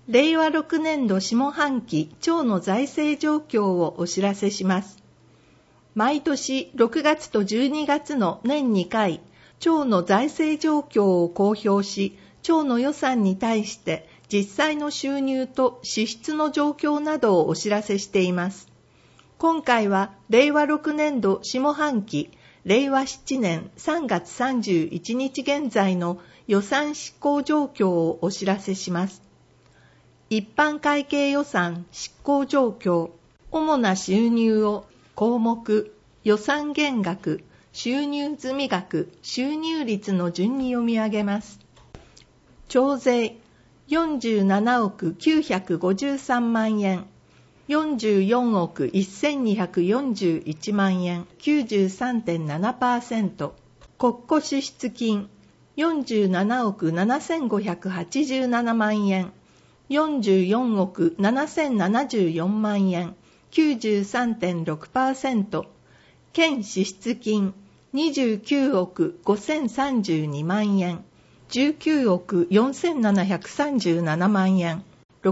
令和6年度下半期町の財政状況をお知らせします。毎年6月と12月の年2回、町の財政状況を公表し、町の予算に対して実際の収入と支出の状況などをお知らせしています。今回は令和6年度下半期、令和7年3月31日現在の予算執行状況をお知らせします。一般会計予算執行状況、主な収入を項目、予算減額、収入済額、収入率の順に読み上げます。町税47億953万円、44億1241万円 93.7%、国庫支出金47億7587万円、44億7074万円 93.6%、県支出金29億5032万円、19億4737万円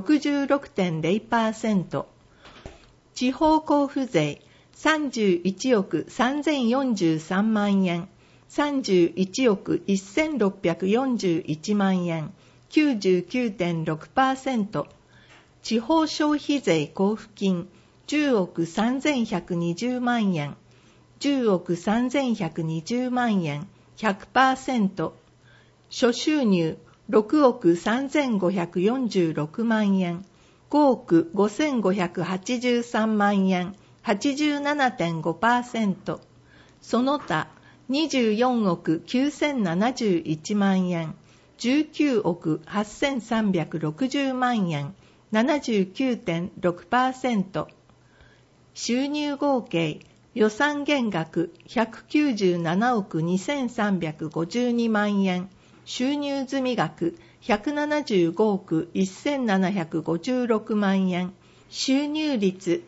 66.0%、地方交付税31億3043万円、31億1641万円、99.6%、地方消費税交付金10億3120万円、10億3120万円、100%、諸収入6億3546万円、5億5583万円、87.5%、その他24億9071万円、19億8360万円、79.6%、収入合計、予算減額197億2352万円、収入済額175億1756万円、収入率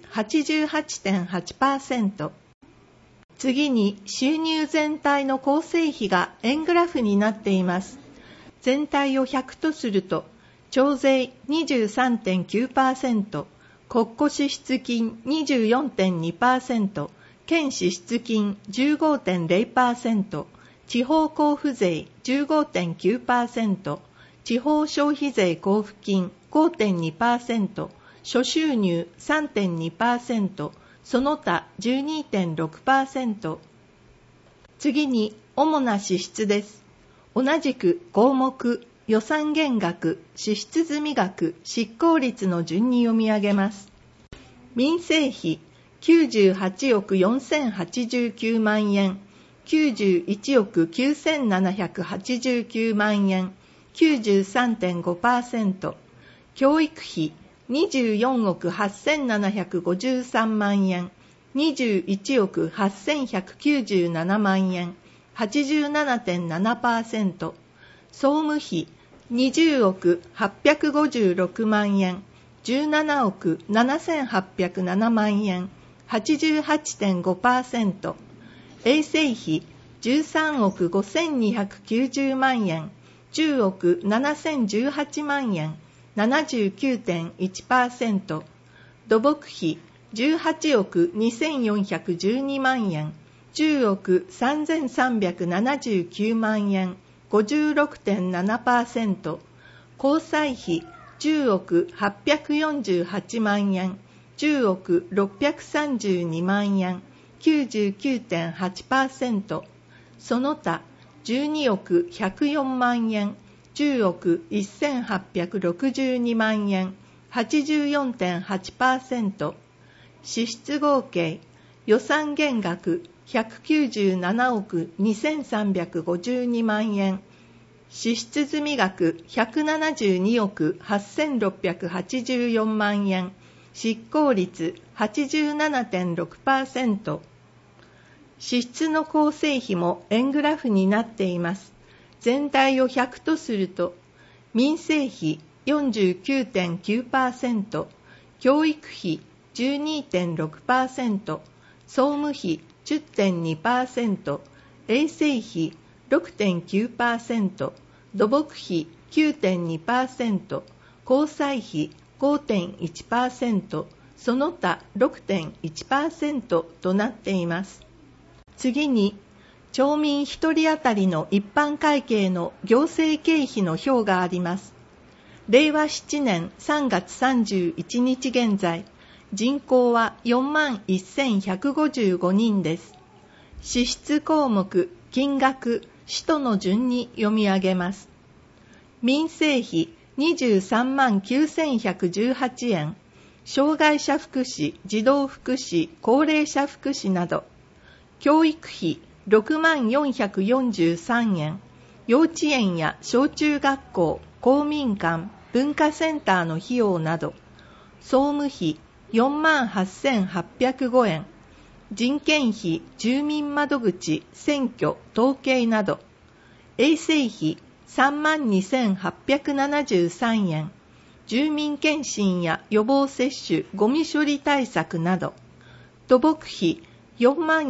88.8%。次に収入全体の構成比が円グラフになっています。全体を100とすると、町税 23.9%、国庫支出金 24.2%、県支出金 15.0%、地方交付税 15.9%、地方消費税交付金 5.2%、諸収入 3.2%、その他 12.6%。次に主な支出です。同じく項目、予算減額、支出済額、執行率の順に読み上げます。民生費98億4089万円、91億9789万円、93.5%、教育費24億8753万円、21億8197万円、87.7%、総務費20億856万円、17億7807万円、88.5%、衛生費13億5290万円、10億7018万円、79.1%、土木費18億2412万円、10億3379万円、56.7%、交際費10億848万円、10億632万円、99.8%、その他12億104万円、10億1862万円、84.8%、支出合計、予算減額197億2352万円、支出済額172億8684万円、執行率 87.6%。支出の構成比も円グラフになっています。全体を100とすると、民生費 49.9%、教育費 12.6%、総務費 10.2%、衛生費 6.9%、土木費 9.2%、 交際費 5.1%、その他 6.1% となっています。次に、町民1人当たりの一般会計の行政経費の表があります。令和7年3月31日現在、人口は 41,155 人です。支出項目、金額、使途の順に読み上げます。民生費23万9118円、障害者福祉、児童福祉、高齢者福祉など、教育費6万443円、幼稚園や小中学校、公民館、文化センターの費用など、総務費4万8805円、人件費、住民窓口、選挙、統計など、衛生費3万2873円、住民検診や予防接種、ゴミ処理対策など、土木費4万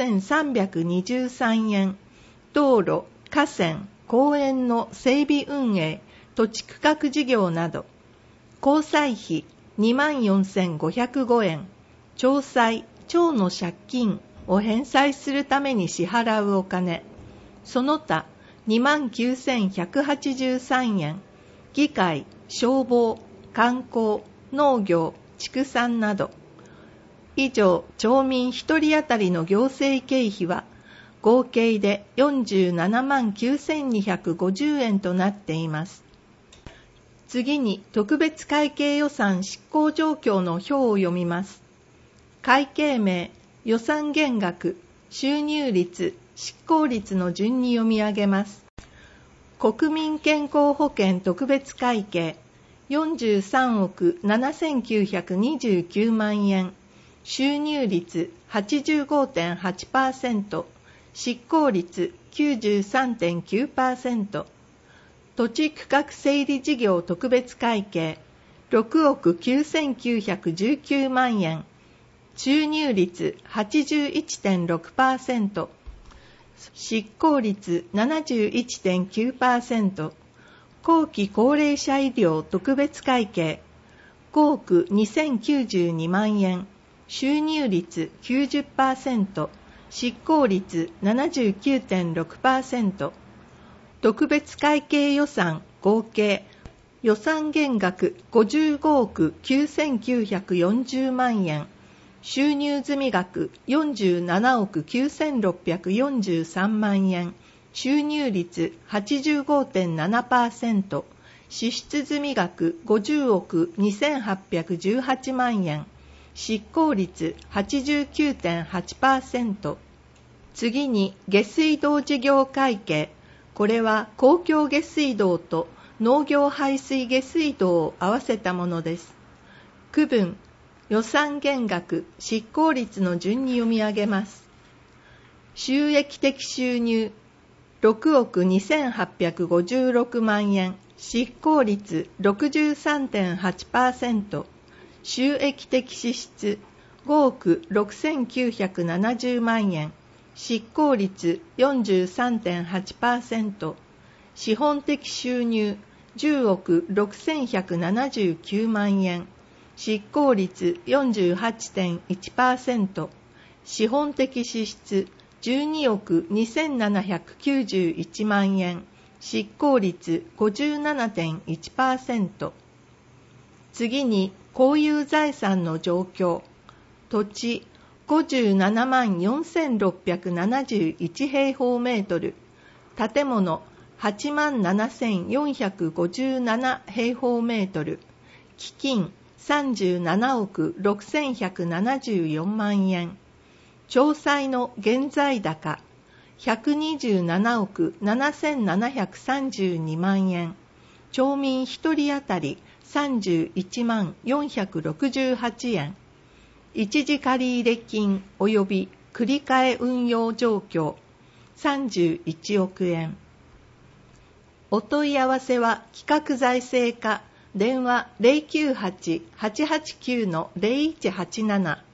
4323円、道路、河川、公園の整備運営、土地区画事業など、交際費2万4505円、町債、町の借金を返済するために支払うお金、その他2万9183円、議会、消防、観光、農業、畜産など、以上、町民1人当たりの行政経費は、合計で47万9250円となっています。次に、特別会計予算執行状況の表を読みます。会計名、予算減額、収入率、執行率の順に読み上げます。国民健康保険特別会計、43億7929万円、収入率 85.8%、執行率 93.9%、土地区画整理事業特別会計、6億9919万円、収入率 81.6%、執行率 71.9%、後期高齢者医療特別会計、5億2092万円、収入率 90%、執行率 79.6%、特別会計予算合計予算減額55億9940万円、収入済額47億9643万円、収入率 85.7%、支出済額50億2818万円、執行率 89.8%。次に下水道事業会計。これは公共下水道と農業排水下水道を合わせたものです。区分、予算減額、執行率の順に読み上げます。収益的収入、6億2856万円、執行率 63.8%、収益的支出、5億6970万円、執行率 43.8%、資本的収入、10億6179万円、執行率 48.1%、資本的支出、12億2791万円、執行率 57.1%。次に、公有財産の状況。土地、57万4671平方メートル。建物、8万7457平方メートル。基金、37億6174万円。町債の現在高、127億7732万円。町民1人当たり31万468円。一時借入金及び繰り替え運用状況31億円。お問い合わせは企画財政課、電話 098-889-0187